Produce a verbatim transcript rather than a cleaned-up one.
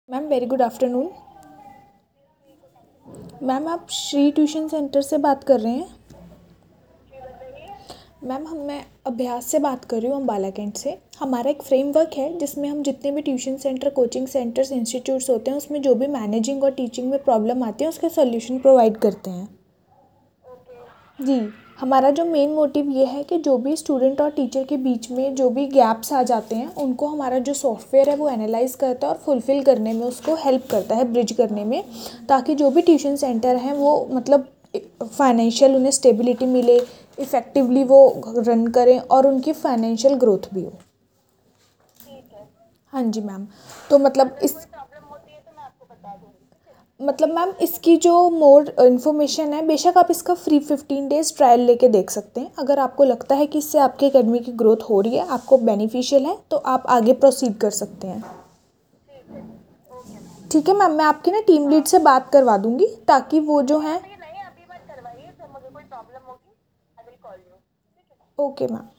Ma'am very good afternoon. Ma'am आप Shri tuition centre से बात कर रहे हैं? मैम हम मैं अभ्यास से बात कर रही हूँ अम्बाला कैंट से। हमारा एक फ्रेमवर्क है जिसमें हम जितने भी tuition centre, coaching centres, institutes होते हैं उसमें जो भी मैनेजिंग और टीचिंग में प्रॉब्लम आती है उसके सॉल्यूशन प्रोवाइड करते हैं। जी, हमारा जो मेन मोटिव ये है कि जो भी स्टूडेंट और टीचर के बीच में जो भी गैप्स आ जाते हैं उनको हमारा जो सॉफ्टवेयर है वो एनालाइज करता है और फुलफ़िल करने में उसको हेल्प करता है, ब्रिज करने में, ताकि जो भी ट्यूशन सेंटर हैं वो मतलब फाइनेंशियल उन्हें स्टेबिलिटी मिले, इफ़ेक्टिवली वो रन करें और उनकी फाइनेंशियल ग्रोथ भी हो। हाँ जी मैम। तो मतलब इस मतलब मैम इसकी जो मोर इन्फॉर्मेशन है, बेशक आप इसका फ्री फिफ्टीन डेज़ ट्रायल लेके देख सकते हैं। अगर आपको लगता है कि इससे आपके एकेडमी की ग्रोथ हो रही है, आपको बेनिफिशियल है, तो आप आगे प्रोसीड कर सकते हैं। ठीक है मैम, मैं आपकी ना टीम लीड से बात करवा दूंगी ताकि वो जो है। Okay ma'am.